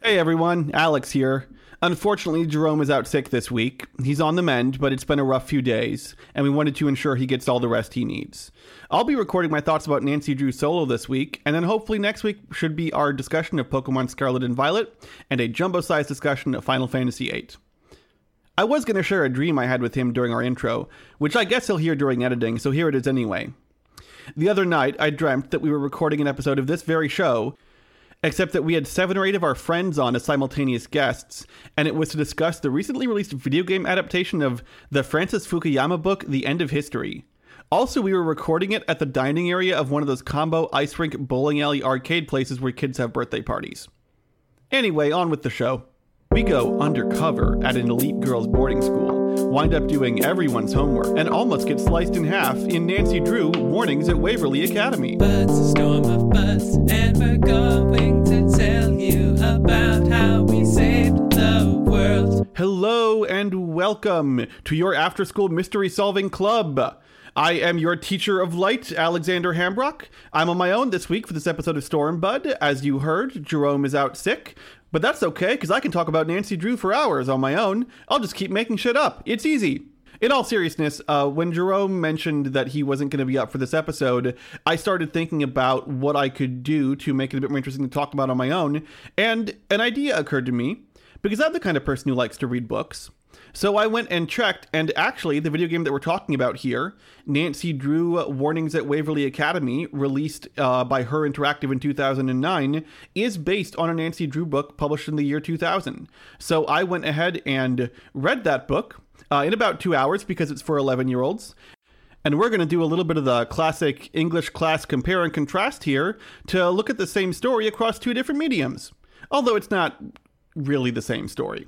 Hey everyone, Alex here. Unfortunately, Jerome is out sick this week. He's on the mend, but it's been a rough few days, and we wanted to ensure he gets all the rest he needs. I'll be recording my thoughts about Nancy Drew solo this week, and then hopefully next week should be our discussion of Pokemon Scarlet and Violet, and a jumbo-sized discussion of Final Fantasy VIII. I was going to share a dream I had with him during our intro, which I guess he'll hear during editing, so here it is anyway. The other night, I dreamt that we were recording an episode of this very show, except that we had 7 or 8 of our friends on as simultaneous guests, and it was to discuss the recently released video game adaptation of the Francis Fukuyama book, The End of History. Also, we were recording it at the dining area of one of those combo ice rink bowling alley arcade places where kids have birthday parties. Anyway, on with the show. We go undercover at an elite girls' boarding school, wind up doing everyone's homework, and almost get sliced in half in Nancy Drew Warnings at Waverly Academy. But it's a storm of buzz, and we're going to tell you about how we saved the world. Hello and welcome to your after-school mystery-solving club. I am your teacher of light, Alexander Hambrock. I'm on my own this week for this episode of Storm Bud. As you heard, Jerome is out sick. But that's okay, because I can talk about Nancy Drew for hours on my own. I'll just keep making shit up. It's easy. In all seriousness, when Jerome mentioned that he wasn't going to be up for this episode, I started thinking about what I could do to make it a bit more interesting to talk about on my own, and an idea occurred to me, because I'm the kind of person who likes to read books. So I went and checked, and actually, the video game that we're talking about here, Nancy Drew Warnings at Waverly Academy, released by Her Interactive in 2009, is based on a Nancy Drew book published in the year 2000. So I went ahead and read that book in about 2 hours because it's for 11-year-olds. And we're going to do a little bit of the classic English class compare and contrast here to look at the same story across 2 different mediums. Although it's not really the same story.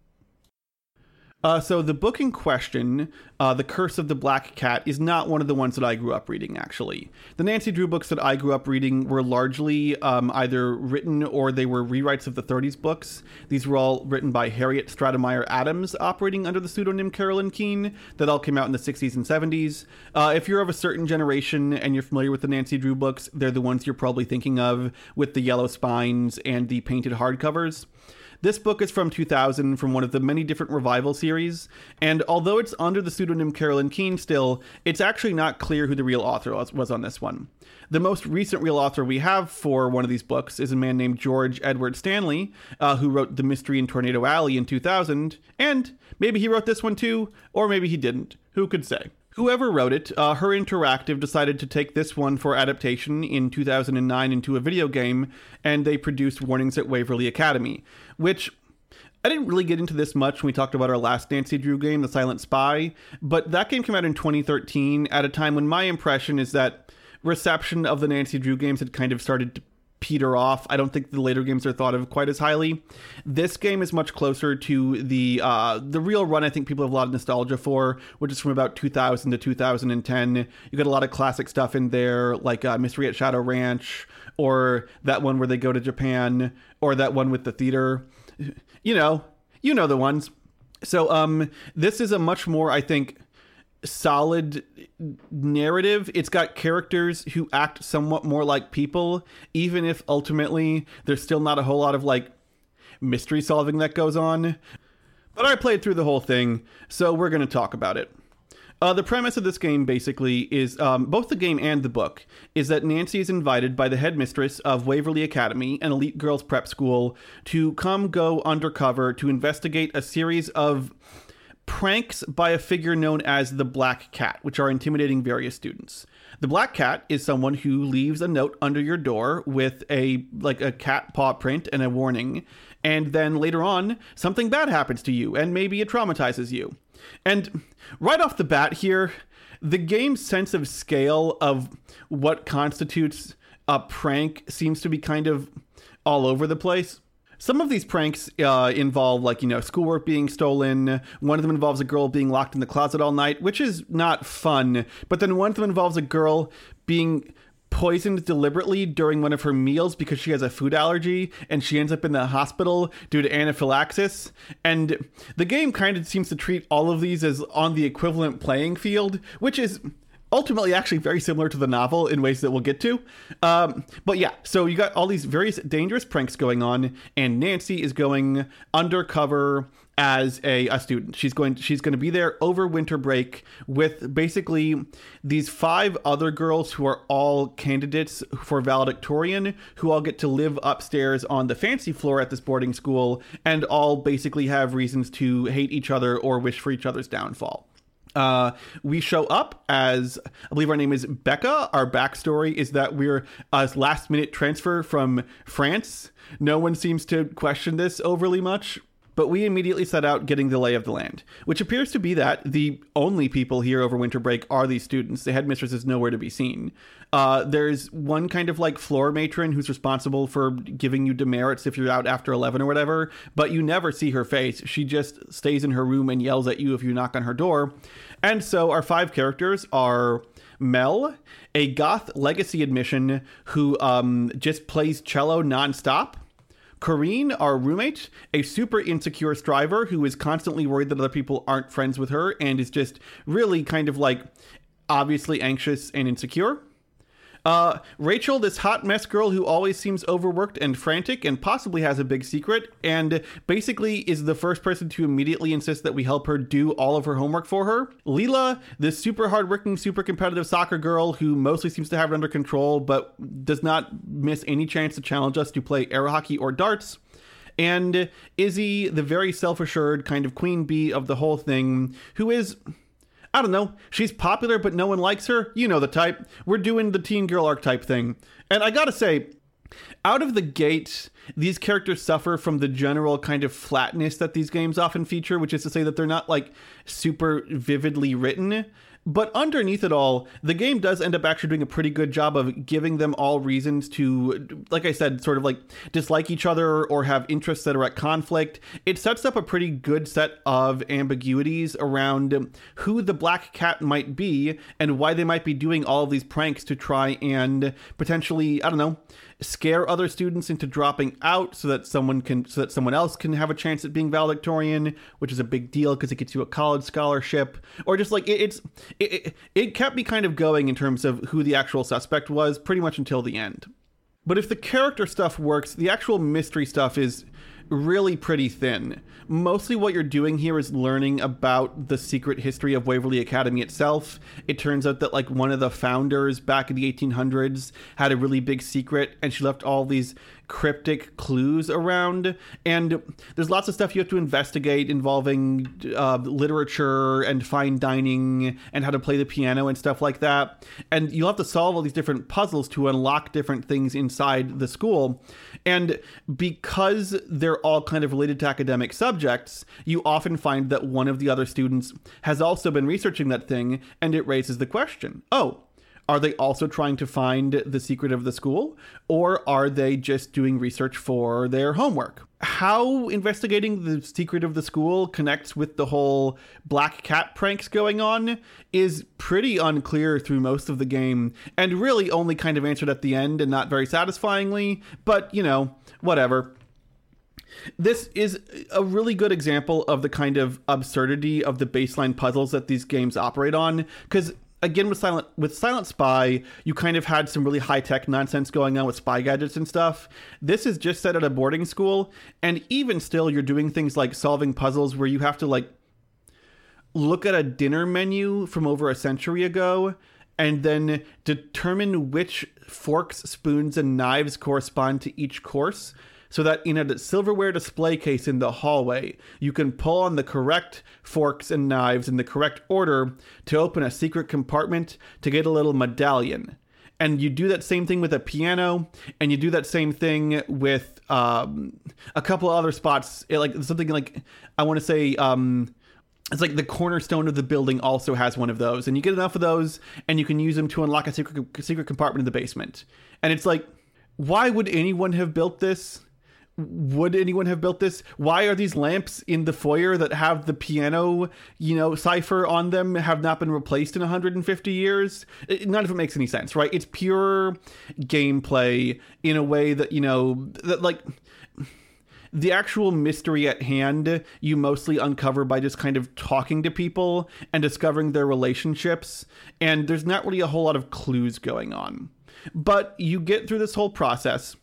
So the book in question, The Curse of the Black Cat, is not one of the ones that I grew up reading, actually. The Nancy Drew books that I grew up reading were largely either written or they were rewrites of the 30s books. These were all written by Harriet Stratemeyer Adams, operating under the pseudonym Carolyn Keene, that all came out in the 60s and 70s. If you're of a certain generation and you're familiar with the Nancy Drew books, they're the ones you're probably thinking of, with the yellow spines and the painted hardcovers. This book is from 2000, from one of the many different revival series, and although it's under the pseudonym Carolyn Keene still, it's actually not clear who the real author was on this one. The most recent real author we have for one of these books is a man named George Edward Stanley, who wrote The Mystery in Tornado Alley in 2000, and maybe he wrote this one too, or maybe he didn't. Who could say? Whoever wrote it, Her Interactive decided to take this one for adaptation in 2009 into a video game, and they produced Warnings at Waverly Academy, which I didn't really get into this much when we talked about our last Nancy Drew game, The Silent Spy, but that game came out in 2013 at a time when my impression is that reception of the Nancy Drew games had kind of started to peter off. I don't think the later games are thought of quite as highly. This game is much closer to the real run I think people have a lot of nostalgia for, which is from about 2000 to 2010. You got a lot of classic stuff in there, like Mystery at Shadow Ranch, or that one where they go to Japan, or that one with the theater. You know the ones. So this is a much more, I think, solid narrative. It's got characters who act somewhat more like people, even if ultimately there's still not a whole lot of like mystery solving that goes on. But I played through the whole thing, so we're going to talk about it. The premise of this game basically is, both the game and the book, is that Nancy is invited by the headmistress of Waverly Academy, an elite girls prep school, to come go undercover to investigate a series of pranks by a figure known as the Black Cat, which are intimidating various students. The Black Cat is someone who leaves a note under your door with a cat paw print and a warning, and then later on, something bad happens to you, and maybe it traumatizes you. And right off the bat here, the game's sense of scale of what constitutes a prank seems to be kind of all over the place. Some of these pranks involve, schoolwork being stolen. One of them involves a girl being locked in the closet all night, which is not fun. But then one of them involves a girl being poisoned deliberately during one of her meals because she has a food allergy, and she ends up in the hospital due to anaphylaxis. And the game kind of seems to treat all of these as on the equivalent playing field, which is ultimately actually very similar to the novel in ways that we'll get to. But yeah, so you got all these various dangerous pranks going on, and Nancy is going undercover as a student. She's going to be there over winter break with basically these 5 other girls who are all candidates for valedictorian, who all get to live upstairs on the fancy floor at this boarding school, and all basically have reasons to hate each other or wish for each other's downfall. We show up as, I believe our name is Becca. Our backstory is that we're a last minute transfer from France. No one seems to question this overly much, but we immediately set out getting the lay of the land, which appears to be that the only people here over winter break are these students. The headmistress is nowhere to be seen. There's one kind of like floor matron who's responsible for giving you demerits if you're out after 11 or whatever, but you never see her face. She just stays in her room and yells at you if you knock on her door. And so our 5 characters are Mel, a goth legacy admission who just plays cello nonstop. Corrine, our roommate, a super insecure striver who is constantly worried that other people aren't friends with her and is just really kind of like obviously anxious and insecure. Rachel, this hot mess girl who always seems overworked and frantic and possibly has a big secret and basically is the first person to immediately insist that we help her do all of her homework for her. Leela, this super hardworking, super competitive soccer girl who mostly seems to have it under control but does not miss any chance to challenge us to play air hockey or darts. And Izzy, the very self-assured kind of queen bee of the whole thing, who is, I don't know, she's popular, but no one likes her. You know the type. We're doing the teen girl archetype thing. And I gotta say, out of the gate, these characters suffer from the general kind of flatness that these games often feature, which is to say that they're not like super vividly written. But underneath it all, the game does end up actually doing a pretty good job of giving them all reasons to, like I said, sort of like dislike each other or have interests that are at conflict. It sets up a pretty good set of ambiguities around who the Black Cat might be and why they might be doing all of these pranks to try and potentially, I don't know, scare other students into dropping out so that someone else can have a chance at being valedictorian, which is a big deal because it gets you a college scholarship, or just like it kept me kind of going in terms of who the actual suspect was pretty much until the end. But if the character stuff works, the actual mystery stuff is really pretty thin. Mostly what you're doing here is learning about the secret history of Waverly Academy itself. It turns out that like one of the founders back in the 1800s had a really big secret, and she left all these cryptic clues around, and there's lots of stuff you have to investigate involving literature and fine dining and how to play the piano and stuff like that, and you'll have to solve all these different puzzles to unlock different things inside the school. And because they're all kind of related to academic subjects, you often find that one of the other students has also been researching that thing, and it raises the question, oh, are they also trying to find the secret of the school, or are they just doing research for their homework? How investigating the secret of the school connects with the whole Black Cat pranks going on is pretty unclear through most of the game, and really only kind of answered at the end and not very satisfyingly, but, you know, whatever. This is a really good example of the kind of absurdity of the baseline puzzles that these games operate on, because again, with Silent Spy, you kind of had some really high-tech nonsense going on with spy gadgets and stuff. This is just set at a boarding school, and even still, you're doing things like solving puzzles where you have to, like, look at a dinner menu from over a century ago and then determine which forks, spoons, and knives correspond to each course, so that in a silverware display case in the hallway, you can pull on the correct forks and knives in the correct order to open a secret compartment to get a little medallion. And you do that same thing with a piano, and you do that same thing with a couple of other spots. Something like, I want to say, it's like the cornerstone of the building also has one of those. And you get enough of those, and you can use them to unlock a secret compartment in the basement. And it's like, why would anyone have built this? Would anyone have built this? Why are these lamps in the foyer that have the piano, cipher on them have not been replaced in 150 years? None of it makes any sense, right? It's pure gameplay in a way that, that like, the actual mystery at hand you mostly uncover by just kind of talking to people and discovering their relationships, and there's not really a whole lot of clues going on. But you get through this whole process.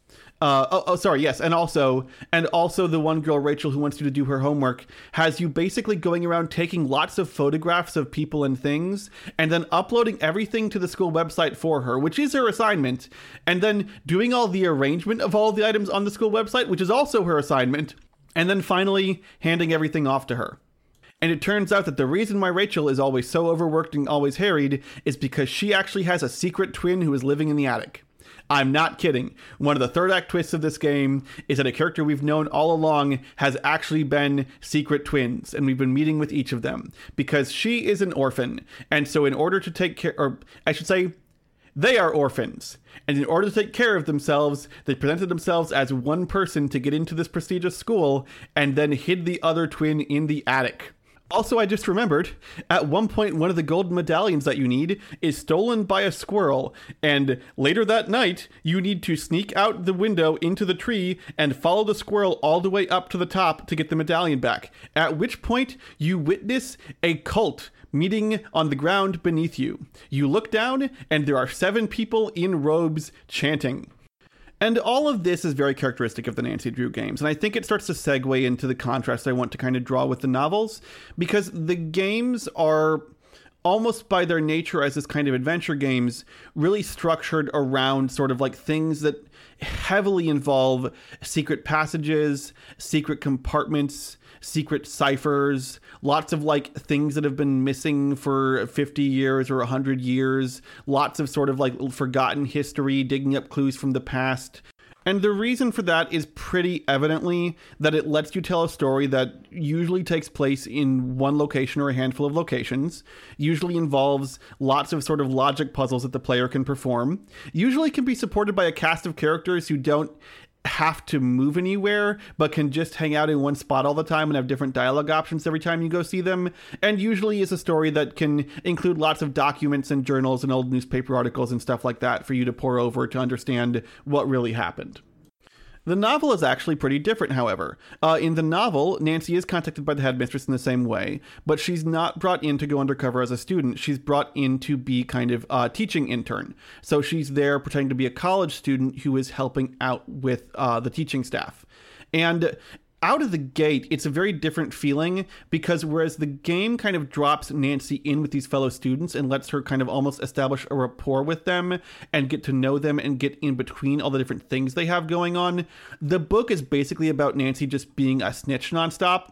Yes, and also the one girl, Rachel, who wants you to do her homework, has you basically going around taking lots of photographs of people and things, and then uploading everything to the school website for her, which is her assignment, and then doing all the arrangement of all the items on the school website, which is also her assignment, and then finally handing everything off to her. And it turns out that the reason why Rachel is always so overworked and always harried is because she actually has a secret twin who is living in the attic. I'm not kidding. One of the third act twists of this game is that a character we've known all along has actually been secret twins, and we've been meeting with each of them because she is an orphan. And so in order to take care, or I should say, they are orphans. And in order to take care of themselves, they presented themselves as one person to get into this prestigious school and then hid the other twin in the attic. Also, I just remembered, at one point, one of the golden medallions that you need is stolen by a squirrel, and later that night, you need to sneak out the window into the tree and follow the squirrel all the way up to the top to get the medallion back, at which point you witness a cult meeting on the ground beneath you. You look down, and there are 7 people in robes chanting. And all of this is very characteristic of the Nancy Drew games, and I think it starts to segue into the contrast I want to kind of draw with the novels, because the games are, almost by their nature as this kind of adventure games, really structured around sort of like things that heavily involve secret passages, secret compartments, secret ciphers, lots of like things that have been missing for 50 years or 100 years, lots of sort of like forgotten history, digging up clues from the past. And the reason for that is pretty evidently that it lets you tell a story that usually takes place in one location or a handful of locations, usually involves lots of sort of logic puzzles that the player can perform, usually can be supported by a cast of characters who don't have to move anywhere, but can just hang out in one spot all the time and have different dialogue options every time you go see them, and usually is a story that can include lots of documents and journals and old newspaper articles and stuff like that for you to pore over to understand what really happened. The novel is actually pretty different, however. In the novel, Nancy is contacted by the headmistress in the same way, but she's not brought in to go undercover as a student. She's brought in to be kind of a teaching intern. So she's there pretending to be a college student who is helping out with the teaching staff. And out of the gate, it's a very different feeling, because whereas the game kind of drops Nancy in with these fellow students and lets her kind of almost establish a rapport with them and get to know them and get in between all the different things they have going on, the book is basically about Nancy just being a snitch nonstop.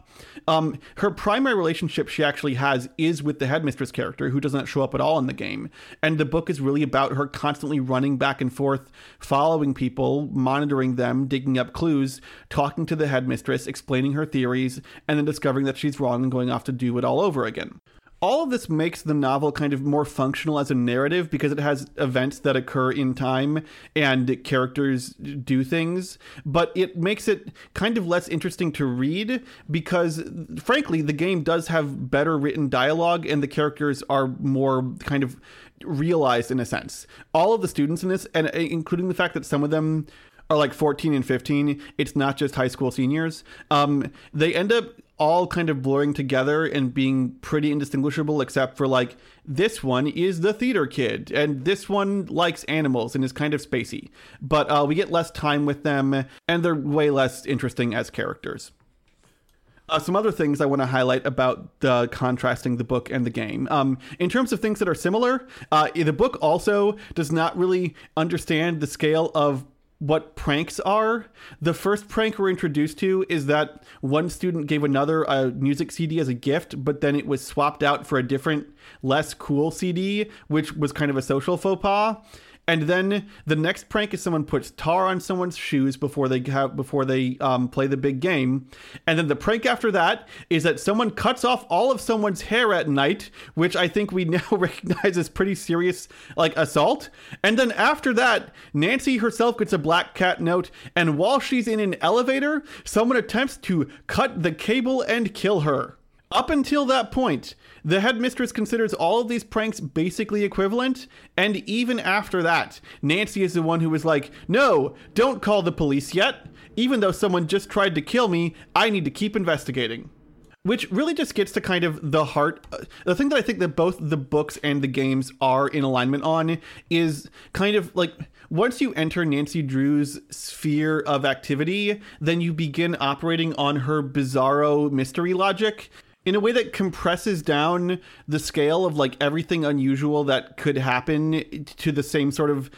Her primary relationship she actually has is with the headmistress character, who doesn't show up at all in the game. And the book is really about her constantly running back and forth, following people, monitoring them, digging up clues, talking to the headmistress, explaining her theories, and then discovering that she's wrong and going off to do it all over again. All of this makes the novel kind of more functional as a narrative because it has events that occur in time and characters do things, but it makes it kind of less interesting to read because, frankly, the game does have better written dialogue and the characters are more kind of realized in a sense. All of the students in this, and including the fact that some of them are like 14 and 15, it's not just high school seniors, they end up all kind of blurring together and being pretty indistinguishable, except for like this one is the theater kid and this one likes animals and is kind of spacey, but we get less time with them and they're way less interesting as characters. Some other things I want to highlight about contrasting the book and the game. In terms of things that are similar, the book also does not really understand the scale of what pranks are. The first prank we're introduced to is that one student gave another a music CD as a gift, but then it was swapped out for a different, less cool CD, which was kind of a social faux pas. And then the next prank is someone puts tar on someone's shoes before they play the big game. And then the prank after that is that someone cuts off all of someone's hair at night, which I think we now recognize as pretty serious, like assault. And then after that, Nancy herself gets a black cat note, and while she's in an elevator, someone attempts to cut the cable and kill her. Up until that point, the headmistress considers all of these pranks basically equivalent, and even after that, Nancy is the one who was like, no, don't call the police yet. Even though someone just tried to kill me, I need to keep investigating. Which really just gets to kind of the heart. The thing that I think that both the books and the games are in alignment on is kind of like, once you enter Nancy Drew's sphere of activity, then you begin operating on her bizarro mystery logic in a way that compresses down the scale of like everything unusual that could happen to the same sort of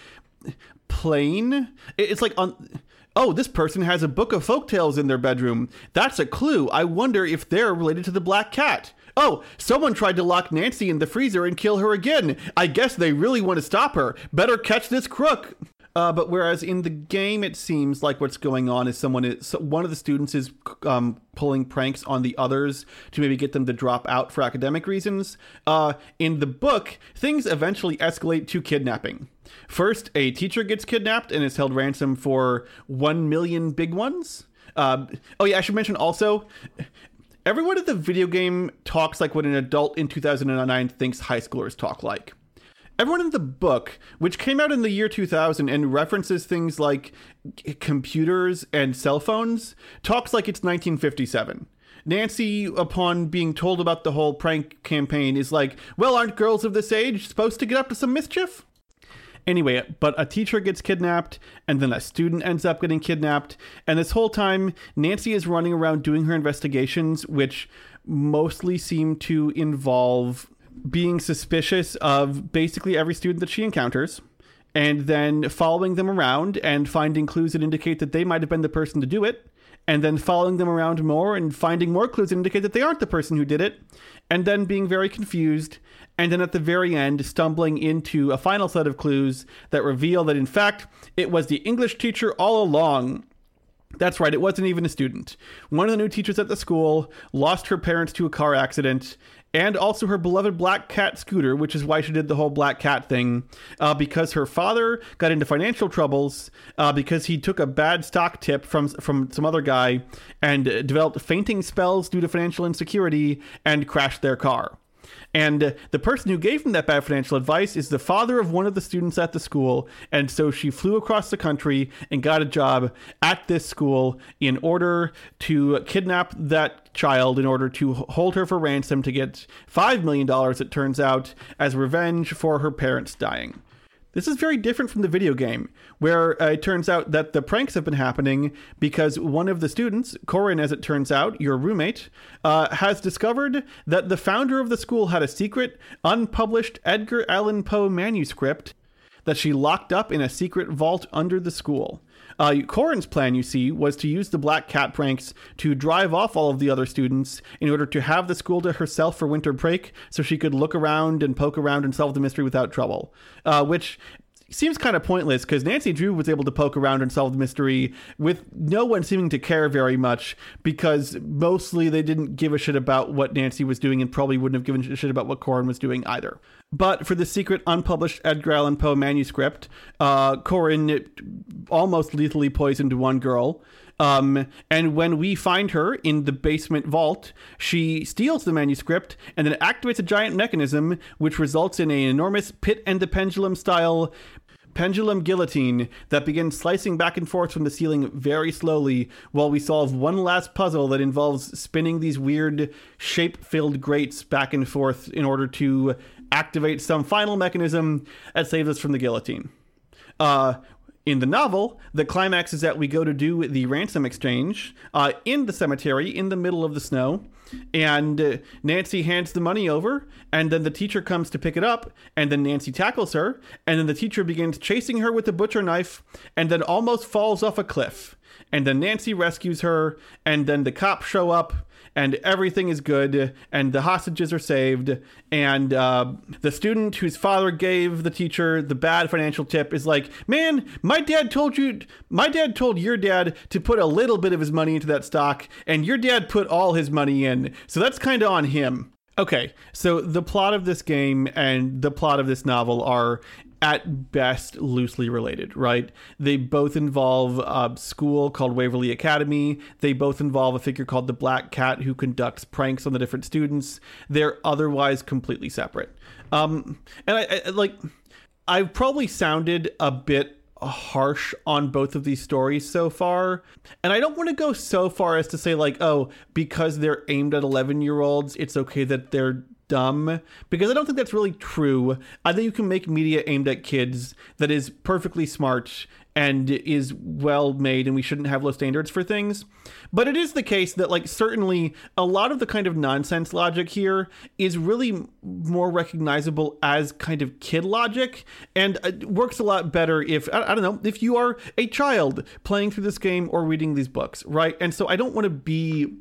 plane. It's like oh, this person has a book of folktales in their bedroom. That's a clue. I wonder if they're related to the Black Cat. Oh, someone tried to lock Nancy in the freezer and kill her again. I guess they really want to stop her. Better catch this crook. But whereas in the game, it seems like what's going on is one of the students is pulling pranks on the others to maybe get them to drop out for academic reasons. In the book, things eventually escalate to kidnapping. First, a teacher gets kidnapped and is held ransom for 1 million big ones. Oh yeah, I should mention also, everyone in the video game talks like what an adult in 2009 thinks high schoolers talk like. Everyone in the book, which came out in the year 2000 and references things like computers and cell phones, talks like it's 1957. Nancy, upon being told about the whole prank campaign, is like, well, aren't girls of this age supposed to get up to some mischief? Anyway, but a teacher gets kidnapped, and then a student ends up getting kidnapped, and this whole time, Nancy is running around doing her investigations, which mostly seem to involve being suspicious of basically every student that she encounters, and then following them around and finding clues that indicate that they might have been the person to do it, and then following them around more and finding more clues that indicate that they aren't the person who did it, and then being very confused, and then at the very end stumbling into a final set of clues that reveal that in fact it was the English teacher all along. That's right, it wasn't even a student. One of the new teachers at the school lost her parents to a car accident, and also her beloved Black Cat scooter, which is why she did the whole Black Cat thing, because her father got into financial troubles because he took a bad stock tip from some other guy and developed fainting spells due to financial insecurity and crashed their car. And the person who gave him that bad financial advice is the father of one of the students at the school. And so she flew across the country and got a job at this school in order to kidnap that child, in order to hold her for ransom to get $5 million, it turns out, as revenge for her parents dying. This is very different from the video game, where it turns out that the pranks have been happening because one of the students, Corin, as it turns out, your roommate, has discovered that the founder of the school had a secret, unpublished Edgar Allan Poe manuscript that she locked up in a secret vault under the school. Corin's plan, you see, was to use the Black Cat pranks to drive off all of the other students in order to have the school to herself for winter break so she could look around and poke around and solve the mystery without trouble, which seems kind of pointless because Nancy Drew was able to poke around and solve the mystery with no one seeming to care very much, because mostly they didn't give a shit about what Nancy was doing and probably wouldn't have given a shit about what Corin was doing either. But for the secret unpublished Edgar Allan Poe manuscript, Corin almost lethally poisoned one girl. And when we find her in the basement vault, she steals the manuscript and then activates a giant mechanism which results in an enormous Pit and the Pendulum style pendulum guillotine that begins slicing back and forth from the ceiling very slowly while we solve one last puzzle that involves spinning these weird shape-filled grates back and forth in order to activate some final mechanism that saves us from the guillotine. In the novel, the climax is that we go to do the ransom exchange in the cemetery in the middle of the snow, and Nancy hands the money over, and then the teacher comes to pick it up, and then Nancy tackles her, and then the teacher begins chasing her with a butcher knife, and then almost falls off a cliff. And then Nancy rescues her, and then the cops show up, and everything is good, and the hostages are saved, and the student whose father gave the teacher the bad financial tip is like, man, my dad told your dad to put a little bit of his money into that stock, and your dad put all his money in, so that's kind of on him. Okay, so the plot of this game and the plot of this novel are at best loosely related, right? They both involve a school called Waverly Academy. They both involve a figure called the Black Cat who conducts pranks on the different students. They're otherwise completely separate. And I've probably sounded a bit harsh on both of these stories so far. And I don't want to go so far as to say like, oh, because they're aimed at 11-year-olds, it's okay that they're dumb, because I don't think that's really true. I think you can make media aimed at kids that is perfectly smart and is well made, and we shouldn't have low standards for things. But it is the case that, like, certainly a lot of the kind of nonsense logic here is really more recognizable as kind of kid logic, and it works a lot better if, I don't know, if you are a child playing through this game or reading these books, right? And so I don't want to be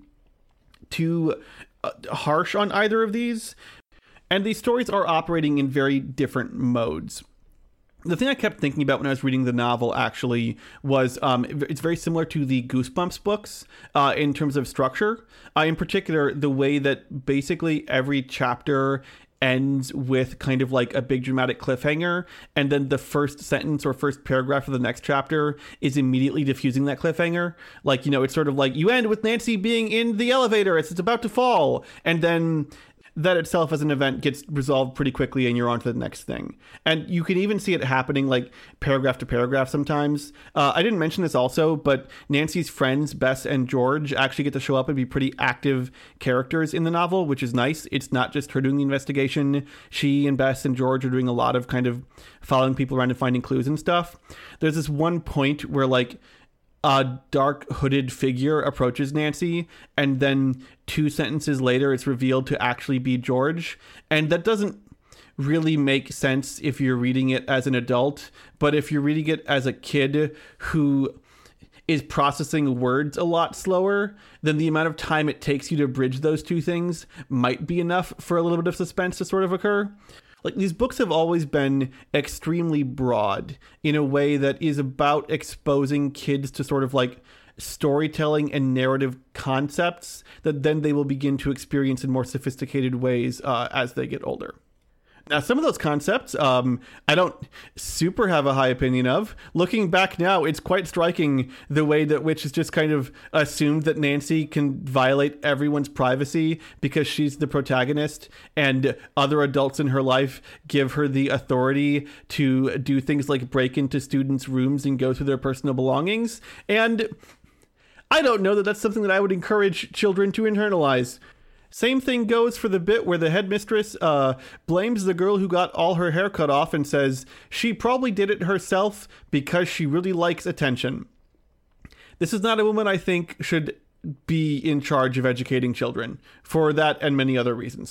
too harsh on either of these. And these stories are operating in very different modes. The thing I kept thinking about when I was reading the novel actually was it's very similar to the Goosebumps books in terms of structure. In particular, the way that basically every chapter ends with kind of like a big dramatic cliffhanger, and then the first sentence or first paragraph of the next chapter is immediately diffusing that cliffhanger. Like, you know, it's sort of like you end with Nancy being in the elevator as it's about to fall, and then that itself as an event gets resolved pretty quickly and you're on to the next thing. And you can even see it happening like paragraph to paragraph sometimes. I didn't mention this also, but Nancy's friends, Bess and George, actually get to show up and be pretty active characters in the novel, which is nice. It's not just her doing the investigation. She and Bess and George are doing a lot of kind of following people around and finding clues and stuff. There's this one point where like a dark hooded figure approaches Nancy, and then 2 sentences later it's revealed to actually be George. And that doesn't really make sense if you're reading it as an adult, but if you're reading it as a kid who is processing words a lot slower, then the amount of time it takes you to bridge those 2 things might be enough for a little bit of suspense to sort of occur. Like, these books have always been extremely broad in a way that is about exposing kids to sort of like storytelling and narrative concepts that then they will begin to experience in more sophisticated ways as they get older. Now, some of those concepts, I don't super have a high opinion of. Looking back now, it's quite striking the way that Witch has just kind of assumed that Nancy can violate everyone's privacy because she's the protagonist, and other adults in her life give her the authority to do things like break into students' rooms and go through their personal belongings. And I don't know that that's something that I would encourage children to internalize. Same thing goes for the bit where the headmistress blames the girl who got all her hair cut off and says she probably did it herself because she really likes attention. This is not a woman I think should be in charge of educating children for that and many other reasons.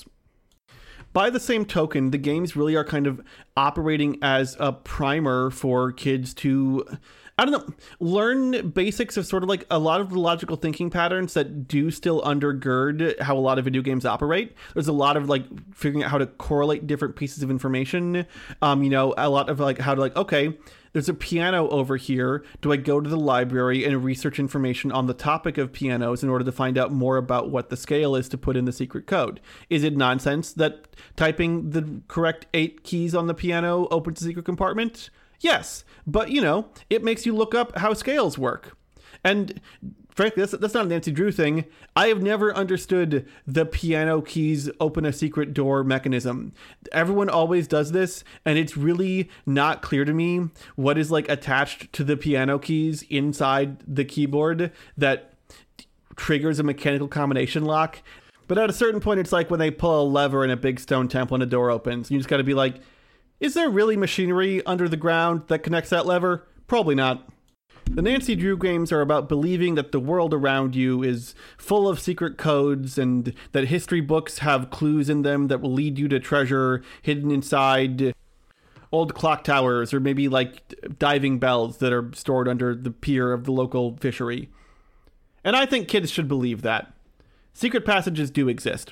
By the same token, the games really are kind of operating as a primer for kids to, I don't know, learn basics of sort of like a lot of the logical thinking patterns that do still undergird how a lot of video games operate. There's a lot of like figuring out how to correlate different pieces of information. You know, a lot of like how to like, okay, there's a piano over here. Do I go to the library and research information on the topic of pianos in order to find out more about what the scale is to put in the secret code? Is it nonsense that typing the correct 8 keys on the piano opens the secret compartment? Yes, but, you know, it makes you look up how scales work. And frankly, that's not a Nancy Drew thing. I have never understood the piano keys open a secret door mechanism. Everyone always does this, and it's really not clear to me what is like attached to the piano keys inside the keyboard that triggers a mechanical combination lock. But at a certain point, it's like when they pull a lever in a big stone temple and a door opens. You just got to be like, is there really machinery under the ground that connects that lever? Probably not. The Nancy Drew games are about believing that the world around you is full of secret codes and that history books have clues in them that will lead you to treasure hidden inside old clock towers or maybe like diving bells that are stored under the pier of the local fishery. And I think kids should believe that. Secret passages do exist.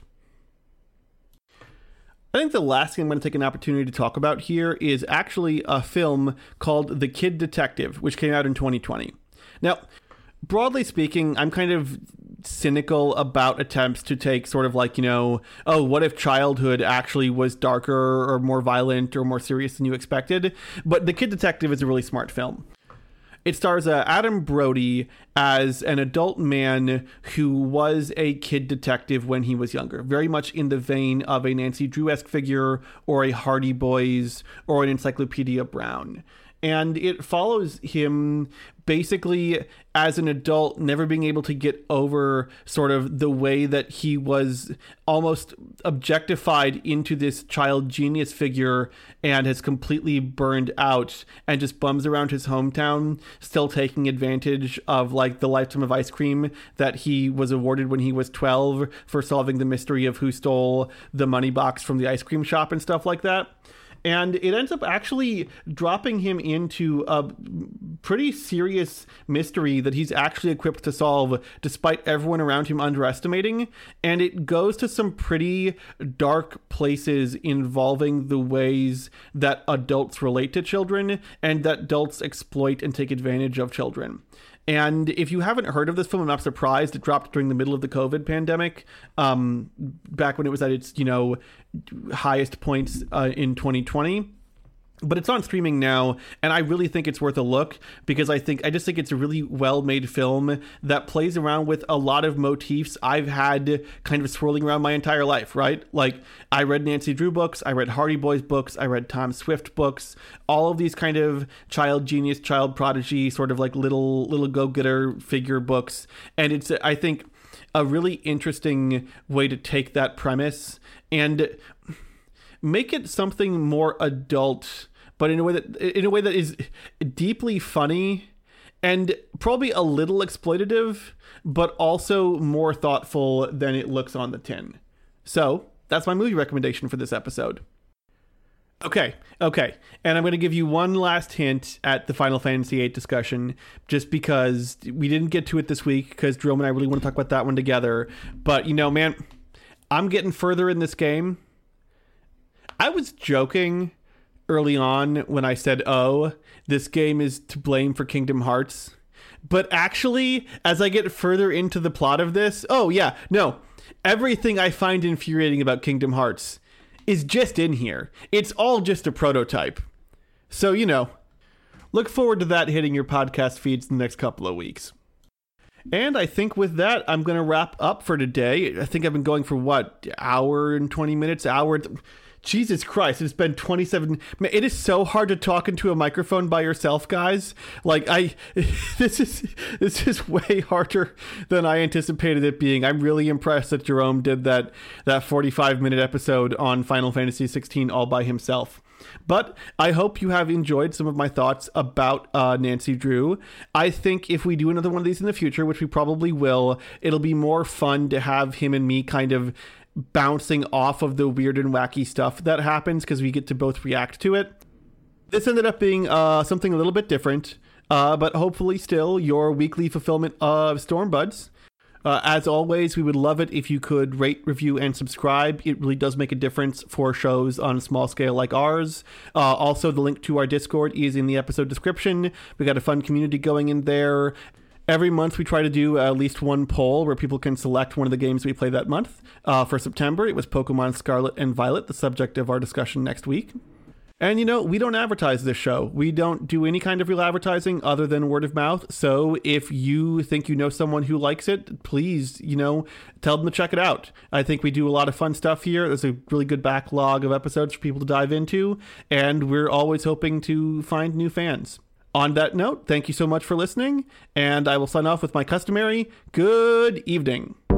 I think the last thing I'm going to take an opportunity to talk about here is actually a film called The Kid Detective, which came out in 2020. Now, broadly speaking, I'm kind of cynical about attempts to take sort of like, you know, oh, what if childhood actually was darker or more violent or more serious than you expected? But The Kid Detective is a really smart film. It stars Adam Brody as an adult man who was a kid detective when he was younger, very much in the vein of a Nancy Drew-esque figure or a Hardy Boys or an Encyclopedia Brown. And it follows him basically as an adult, never being able to get over sort of the way that he was almost objectified into this child genius figure and has completely burned out and just bums around his hometown, still taking advantage of like the lifetime of ice cream that he was awarded when he was 12 for solving the mystery of who stole the money box from the ice cream shop and stuff like that. And it ends up actually dropping him into a pretty serious mystery that he's actually equipped to solve, despite everyone around him underestimating. And it goes to some pretty dark places involving the ways that adults relate to children and that adults exploit and take advantage of children. And if you haven't heard of this film, I'm not surprised. It dropped during the middle of the COVID pandemic, back when it was at its, highest points in 2020. But it's on streaming now, and I really think it's worth a look because I just think it's a really well-made film that plays around with a lot of motifs I've had kind of swirling around my entire life, right? Like, I read Nancy Drew books, I read Hardy Boys books, I read Tom Swift books, all of these kind of child genius, child prodigy, sort of like little go-getter figure books. And it's, I think, a really interesting way to take that premise and make it something more adult, but in a way that is deeply funny and probably a little exploitative, but also more thoughtful than it looks on the tin. So that's my movie recommendation for this episode. Okay. And I'm going to give you one last hint at the Final Fantasy VIII discussion, just because we didn't get to it this week, because Jerome and I really want to talk about that one together. But, man, I'm getting further in this game. I was joking early on when I said, this game is to blame for Kingdom Hearts. But actually, as I get further into the plot of this, everything I find infuriating about Kingdom Hearts is just in here. It's all just a prototype. So, look forward to that hitting your podcast feeds in the next couple of weeks. And I think with that, I'm going to wrap up for today. I think I've been going for hour and 20 minutes, Jesus Christ, it's been 27. Man, it is so hard to talk into a microphone by yourself, guys. This is way harder than I anticipated it being. I'm really impressed that Jerome did that 45-minute episode on Final Fantasy 16 all by himself. But I hope you have enjoyed some of my thoughts about Nancy Drew. I think if we do another one of these in the future, which we probably will, it'll be more fun to have him and me kind of bouncing off of the weird and wacky stuff that happens, because we get to both react to it. This ended up being something a little bit different, but hopefully still your weekly fulfillment of Stormbuds. As always, we would love it if you could rate, review, and subscribe. It really does make a difference for shows on a small scale like ours. Also, the link to our Discord is in the episode description. We got a fun community going in there. Every month we try to do at least one poll where people can select one of the games we play that month. For September, it was Pokemon Scarlet and Violet, the subject of our discussion next week. And, we don't advertise this show. We don't do any kind of real advertising other than word of mouth. So if you think you know someone who likes it, please, tell them to check it out. I think we do a lot of fun stuff here. There's a really good backlog of episodes for people to dive into. And we're always hoping to find new fans. On that note, thank you so much for listening, and I will sign off with my customary good evening.